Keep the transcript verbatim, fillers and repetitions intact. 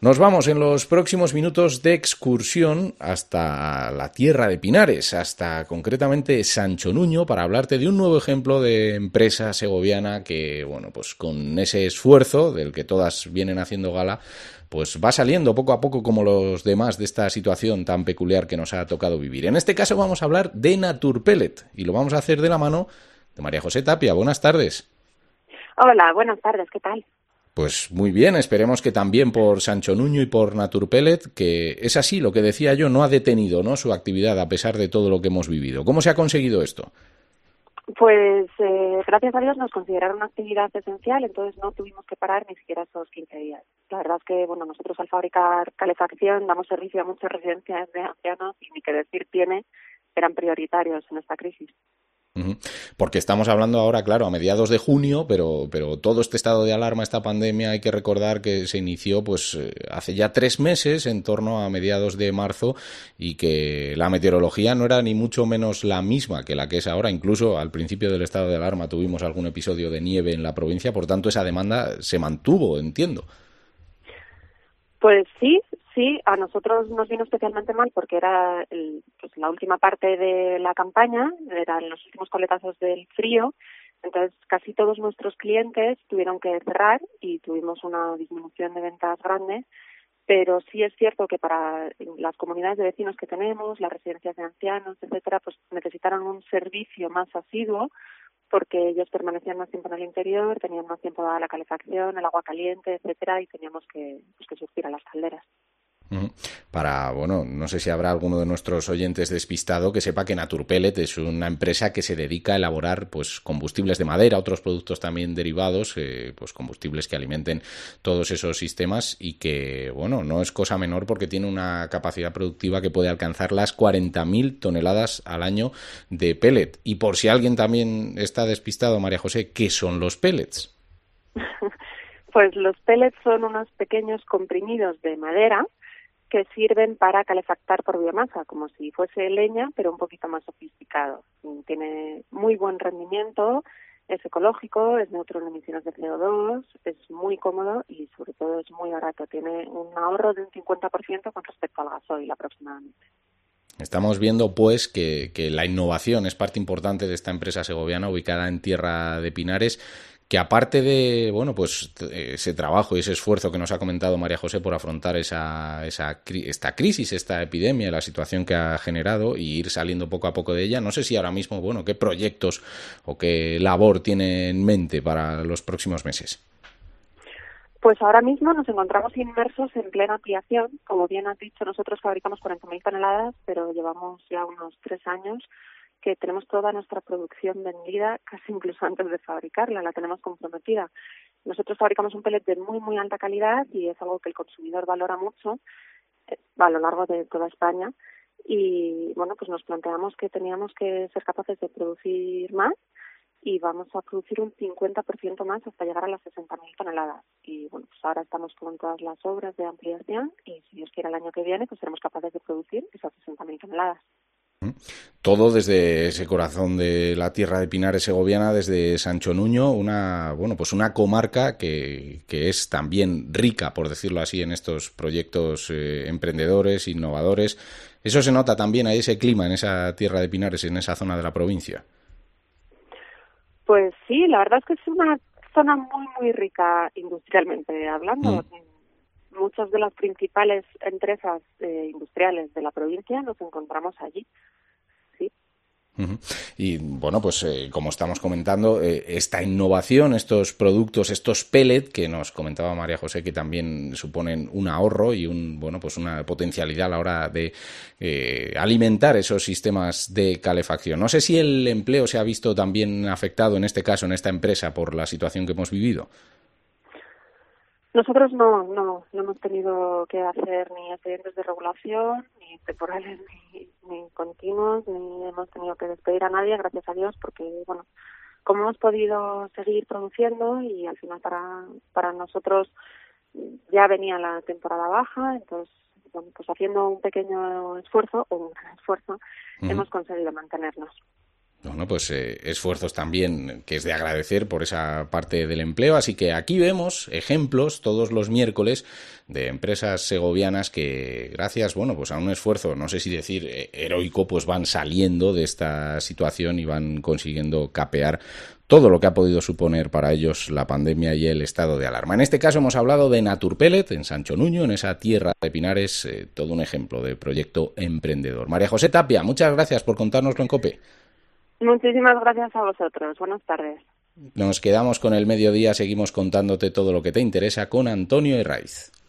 Nos vamos en los próximos minutos de excursión hasta la tierra de Pinares, hasta concretamente Sancho Nuño, para hablarte de un nuevo ejemplo de empresa segoviana que, bueno, pues con ese esfuerzo del que todas vienen haciendo gala, pues va saliendo poco a poco como los demás de esta situación tan peculiar que nos ha tocado vivir. En este caso vamos a hablar de Naturpellet y lo vamos a hacer de la mano de María José Tapia. Buenas tardes. Hola, buenas tardes, ¿qué tal? Pues muy bien, esperemos que también por Sancho Nuño y por Naturpellet, que es así, lo que decía yo, no ha detenido, ¿no?, su actividad a pesar de todo lo que hemos vivido. ¿Cómo se ha conseguido esto? Pues eh, gracias a Dios nos consideraron una actividad esencial, entonces no tuvimos que parar ni siquiera esos quince días. La verdad es que, bueno, nosotros al fabricar calefacción damos servicio a muchas residencias de ancianos y ni que decir tiene, eran prioritarios en esta crisis. Uh-huh. Porque estamos hablando ahora, claro, a mediados de junio, pero, pero todo este estado de alarma, esta pandemia, hay que recordar que se inició pues hace ya tres meses, en torno a mediados de marzo, y que la meteorología no era ni mucho menos la misma que la que es ahora. Incluso al principio del estado de alarma tuvimos algún episodio de nieve en la provincia, por tanto esa demanda se mantuvo, entiendo. Pues sí, sí, a nosotros nos vino especialmente mal porque era el, pues la última parte de la campaña, eran los últimos coletazos del frío, entonces casi todos nuestros clientes tuvieron que cerrar y tuvimos una disminución de ventas grande, pero sí es cierto que para las comunidades de vecinos que tenemos, las residencias de ancianos, etcétera, pues necesitaron un servicio más asiduo porque ellos permanecían más tiempo en el interior, tenían más tiempo dada la calefacción, el agua caliente, etcétera, y teníamos que, pues, que surtir a las calderas. Para, bueno, no sé si habrá alguno de nuestros oyentes despistado que sepa que Naturpellet es una empresa que se dedica a elaborar pues combustibles de madera, otros productos también derivados, eh, pues combustibles que alimenten todos esos sistemas y que, bueno, no es cosa menor porque tiene una capacidad productiva que puede alcanzar las cuarenta mil toneladas al año de pellet. Y por si alguien también está despistado, María José, ¿qué son los pellets? Pues los pellets son unos pequeños comprimidos de madera que sirven para calefactar por biomasa, como si fuese leña, pero un poquito más sofisticado. Tiene muy buen rendimiento, es ecológico, es neutro en emisiones de C O dos, es muy cómodo y sobre todo es muy barato. Tiene un ahorro de un cincuenta por ciento con respecto al gasoil aproximadamente. Estamos viendo, pues, que, que la innovación es parte importante de esta empresa segoviana ubicada en Tierra de Pinares, que aparte de, bueno, pues ese trabajo y ese esfuerzo que nos ha comentado María José por afrontar esa, esa esta crisis, esta epidemia, la situación que ha generado y ir saliendo poco a poco de ella, no sé si ahora mismo, bueno, qué proyectos o qué labor tiene en mente para los próximos meses. Pues ahora mismo nos encontramos inmersos en plena ampliación. Como bien has dicho, nosotros fabricamos cuarenta mil toneladas, pero llevamos ya unos tres años que tenemos toda nuestra producción vendida, casi incluso antes de fabricarla, la tenemos comprometida. Nosotros fabricamos un pellet de muy, muy alta calidad y es algo que el consumidor valora mucho eh, a lo largo de toda España. Y, bueno, pues nos planteamos que teníamos que ser capaces de producir más y vamos a producir un cincuenta por ciento más hasta llegar a las sesenta mil toneladas. Y, bueno, pues ahora estamos con todas las obras de ampliación y, si Dios quiere, el año que viene, pues seremos capaces de producir esas sesenta mil toneladas. Todo desde ese corazón de la tierra de Pinares segoviana, desde Sancho Nuño, una, bueno, pues una comarca que, que es también rica, por decirlo así, en estos proyectos eh, emprendedores, innovadores. Eso se nota también, hay ese clima en esa tierra de Pinares, en esa zona de la provincia. Pues sí, la verdad es que es una zona muy, muy rica industrialmente hablando. Mm. Muchas de las principales empresas eh, industriales de la provincia nos encontramos allí. Sí. Uh-huh. Y bueno, pues eh, como estamos comentando, eh, esta innovación, estos productos, estos pellet que nos comentaba María José, que también suponen un ahorro y un bueno, pues una potencialidad a la hora de eh, alimentar esos sistemas de calefacción. No sé si el empleo se ha visto también afectado en este caso, en esta empresa, por la situación que hemos vivido. Nosotros no, no, no hemos tenido que hacer ni expedientes de regulación, ni temporales, ni, ni continuos, ni hemos tenido que despedir a nadie, gracias a Dios, porque, bueno, como hemos podido seguir produciendo y al final para, para nosotros ya venía la temporada baja, entonces, bueno, pues haciendo un pequeño esfuerzo, o un gran esfuerzo, uh-huh. hemos conseguido mantenernos. Bueno, pues eh, esfuerzos también que es de agradecer por esa parte del empleo. Así que aquí vemos ejemplos todos los miércoles de empresas segovianas que, gracias, bueno, pues a un esfuerzo, no sé si decir eh, heroico, pues van saliendo de esta situación y van consiguiendo capear todo lo que ha podido suponer para ellos la pandemia y el estado de alarma. En este caso hemos hablado de Naturpellet, en Sancho Nuño, en esa tierra de pinares, eh, todo un ejemplo de proyecto emprendedor. María José Tapia, muchas gracias por contárnoslo en COPE. Muchísimas gracias a vosotros. Buenas tardes. Nos quedamos con el mediodía, seguimos contándote todo lo que te interesa con Antonio Herraiz.